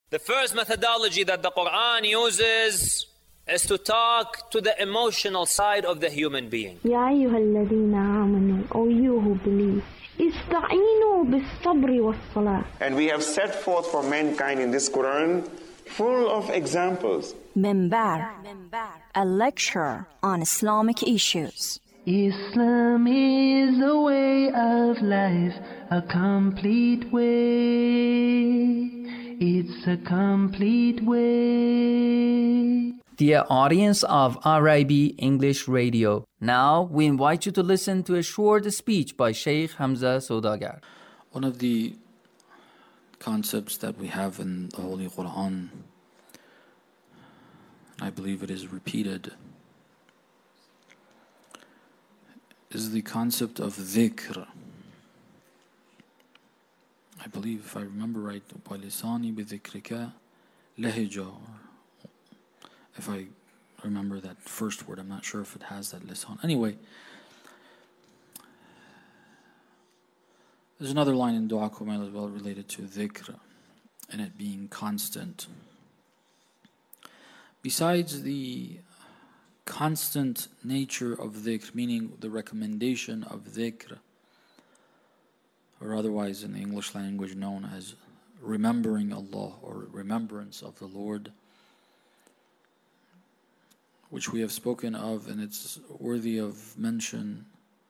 The first methodology that the Quran uses is to talk to the emotional side of the human being. يا أيها الذين آمنوا, O you who believe, استعينوا بالصبر والصلاة. And we have set forth for mankind in this Quran full of examples. Minbar, a lecture on Islamic issues. Islam is a way of life, a complete way. It's a complete way. Dear audience of RIB English Radio, now we invite you to listen to a short speech by Sheikh Hamza Saudagar. One of the concepts that we have in the Holy Quran, I believe it is repeated, is the concept of dhikr. I believe, if I remember right, وَلِسَانِ بِذِكْرِكَ لَهِجَةً. If I remember that first word, I'm not sure if it has that lisan. Anyway, there's another line in Dua Kumail as well related to dhikr and it being constant. Besides the constant nature of dhikr, meaning the recommendation of dhikr, or otherwise in the English language known as remembering Allah or remembrance of the Lord, which we have spoken of and it's worthy of mention.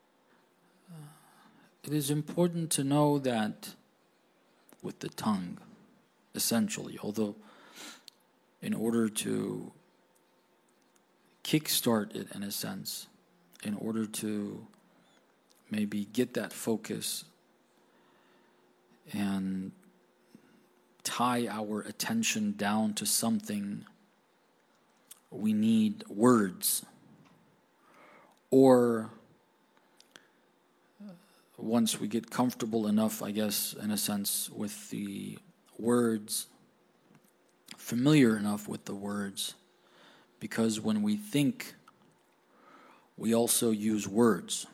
It is important to know that with the tongue, essentially, although in order to kickstart it in a sense, in order to maybe get that focus and tie our attention down to something, we need words. Or once we get comfortable enough, I guess, in a sense, with the words, familiar enough with the words, because when we think, we also use words.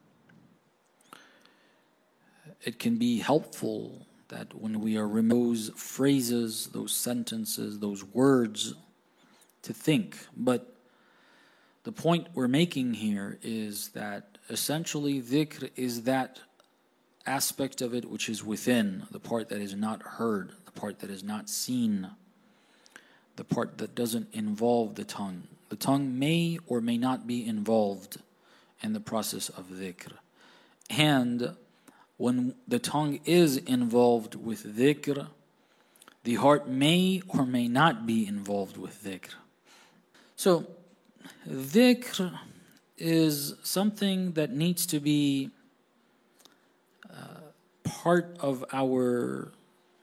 It can be helpful that when we are those phrases, those sentences, those words, to think. But the point we're making here is that essentially dhikr is that aspect of it which is within, the part that is not heard, the part that is not seen, the part that doesn't involve the tongue. The tongue may or may not be involved in the process of dhikr. And when the tongue is involved with dhikr, the heart may or may not be involved with dhikr. So, dhikr is something that needs to be part of our,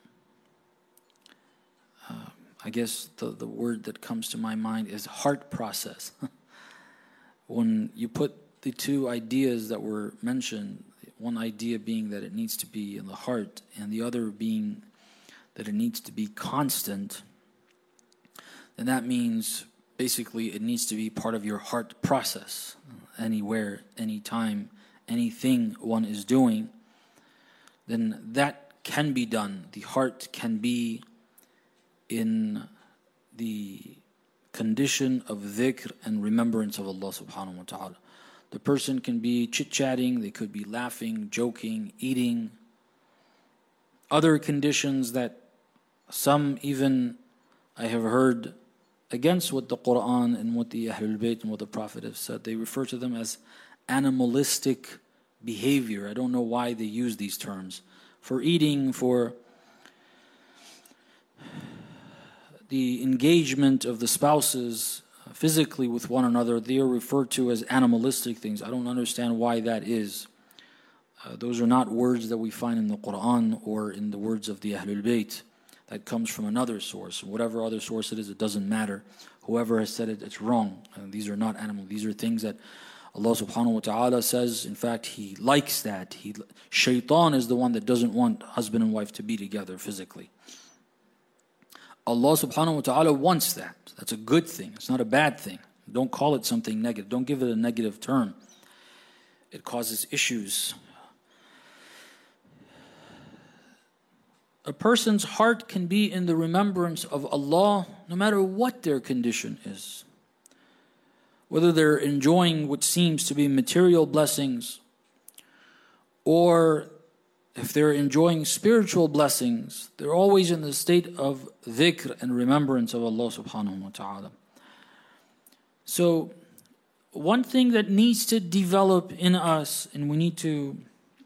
I guess the word that comes to my mind is heart process. When you put the two ideas that were mentioned, one idea being that it needs to be in the heart, and the other being that it needs to be constant, then that means basically it needs to be part of your heart process. Anywhere, anytime, anything one is doing, then that can be done. The heart can be in the condition of dhikr and remembrance of Allah subhanahu wa ta'ala. The person can be chit-chatting, they could be laughing, joking, eating. Other conditions that some even, I have heard, against what the Quran and what the Ahlul Bayt and what the Prophet have said, they refer to them as animalistic behavior. I don't know why they use these terms. For eating, for the engagement of the spouses physically with one another, they are referred to as animalistic things. I don't understand why that is. Those are not words that we find in the Quran or in the words of the Ahlul Bayt. That comes from another source. Whatever other source it is, it doesn't matter. Whoever has said it, it's wrong. These are not animals. These are things that Allah subhanahu wa ta'ala says, in fact, He likes that. Shaitan is the one that doesn't want husband and wife to be together physically. Allah subhanahu wa ta'ala wants that. That's a good thing. It's not a bad thing. Don't call it something negative. Don't give it a negative term. It causes issues. a person's heart can be in the remembrance of Allah no matter what their condition is. Whether they're enjoying what seems to be material blessings, or if they're enjoying spiritual blessings, they're always in the state of dhikr and remembrance of Allah subhanahu wa ta'ala. So, one thing that needs to develop in us, and we need to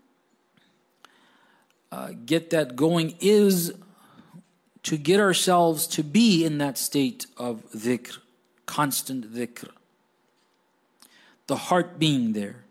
get that going, is to get ourselves to be in that state of dhikr, constant dhikr. The heart being there.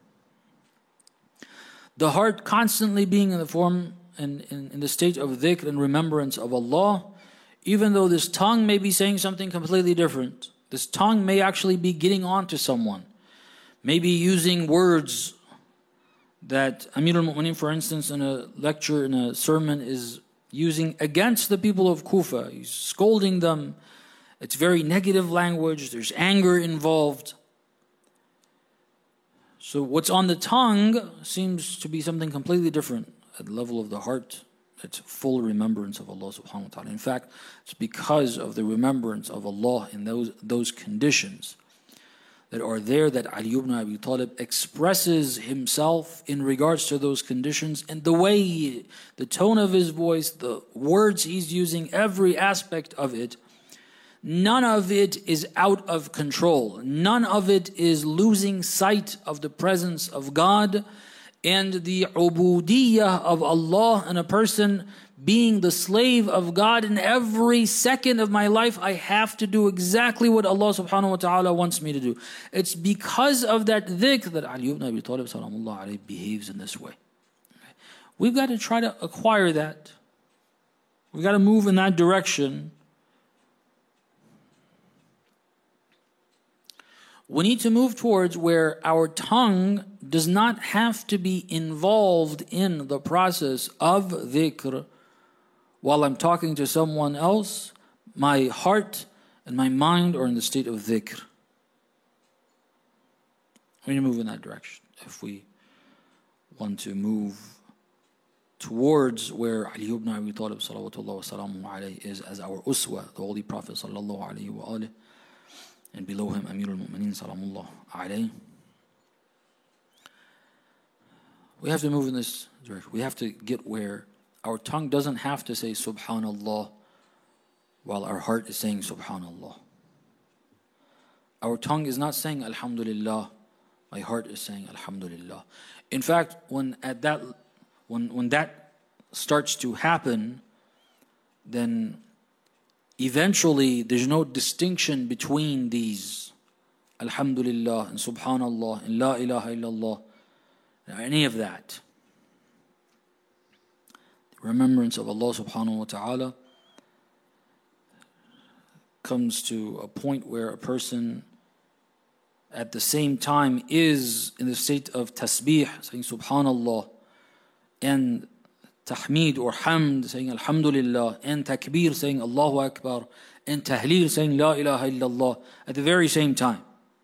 The heart constantly being in the form and in the state of dhikr and remembrance of Allah, even though this tongue may be saying something completely different. This tongue may actually be getting on to someone. Maybe using words that Amir al-Mu'mineen, for instance, in a lecture, in a sermon, is using against the people of Kufa. He's scolding them. It's very negative language. There's anger involved. So what's on the tongue seems to be something completely different at the level of the heart. It's full remembrance of Allah subhanahu wa ta'ala. In fact, it's because of the remembrance of Allah in those conditions that are there that Ali ibn Abi Talib expresses himself in regards to those conditions, and the way, the tone of his voice, the words he's using, every aspect of it. None of it is out of control. None of it is losing sight of the presence of God and the ubudiyyah of Allah, and a person being the slave of God. In every second of my life, I have to do exactly what Allah subhanahu wa ta'ala wants me to do. It's because of that dhikr that Ali ibn Abi Talib salamullah alayhi behaves in this way. We've got to try to acquire that. We've got to move in that direction. We need to move towards where our tongue does not have to be involved in the process of dhikr. While I'm talking to someone else, my heart and my mind are in the state of dhikr. We need to move in that direction if we want to move towards where Ali ibn Abi Talib salawatullah wa salamu alayhi is as our uswa, the Holy Prophet sallallahu alayhi wa alayhi. And below him, Amir al-Mu'mineen salamullah alayhi. We have to move in this direction. We have to get where our tongue doesn't have to say subhanallah while our heart is saying subhanallah. Our tongue is not saying alhamdulillah, my heart is saying alhamdulillah. In fact, when that starts to happen, then eventually, there's no distinction between these alhamdulillah and subhanallah and la ilaha illallah, any of that. The remembrance of Allah subhanahu wa ta'ala comes to a point where a person at the same time is in the state of tasbih, saying subhanallah, and tahmeed or hamd, saying alhamdulillah, and takbir, saying Allahu Akbar, and tahleel, saying la ilaha illallah, at the very same time.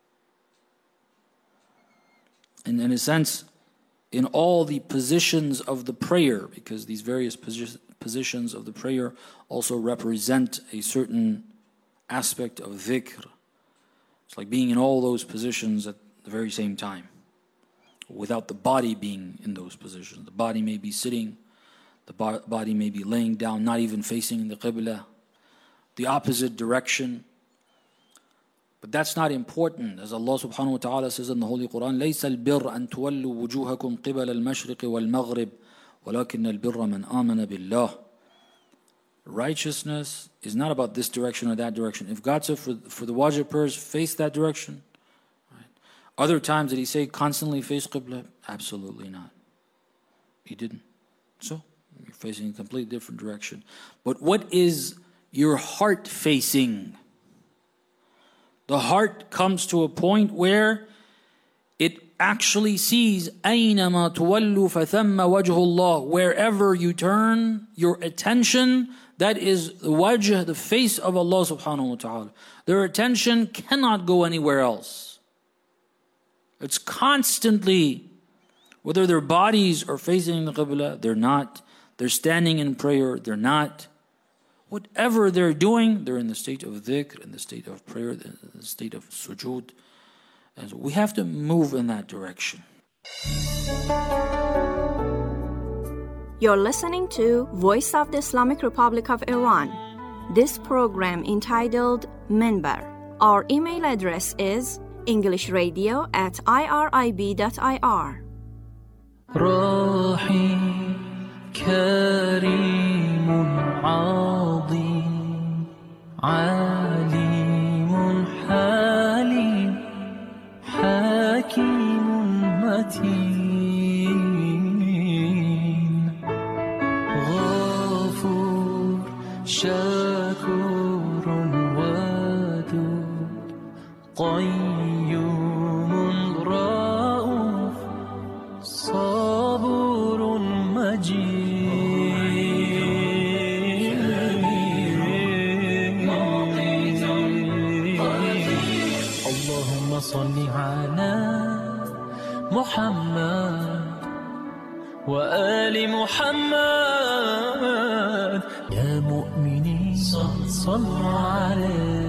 And in a sense, in all the positions of the prayer, because these various positions of the prayer also represent a certain aspect of dhikr. It's like being in all those positions at the very same time, without the body being in those positions. The body may be sitting, the body may be laying down, not even facing the qibla, the opposite direction. But that's not important. As Allah subhanahu wa ta'ala says in the Holy Quran, لَيْسَ الْبِرَّ أَن تُوَلُّوا وُجُوهَكُمْ قِبَلَ الْمَشْرِقِ وَالْمَغْرِبِ وَلَكِنَّ الْبِرَّ مَنْ آمَنَ بِاللَّهِ. Righteousness is not about this direction or that direction. If God said for the wajib prayers, face that direction. Right. Other times did He say constantly face qibla? Absolutely not. He didn't. So, you're facing a completely different direction. But what is your heart facing? The heart comes to a point where it actually sees أَيْنَمَا تُوَلُّوا فَثَمَّ وَجْهُ اللَّهِ. Wherever you turn your attention, that is the wajh, the face of Allah subhanahu wa ta'ala. Their attention cannot go anywhere else. It's constantly, whether their bodies are facing the qibla, they're not. They're standing in prayer, they're not. Whatever they're doing, they're in the state of dhikr, in the state of prayer, in the state of sujood. And so we have to move in that direction. You're listening to Voice of the Islamic Republic of Iran. This program entitled Minbar. Our email address is englishradio@irib.ir. رحيم كريم عظيم عليم حليم حكيم متين غفور شكور ودود قيوم رؤوف صبور مجيد اللهم صل على محمد وآل محمد يا مؤمنين صلوا عليه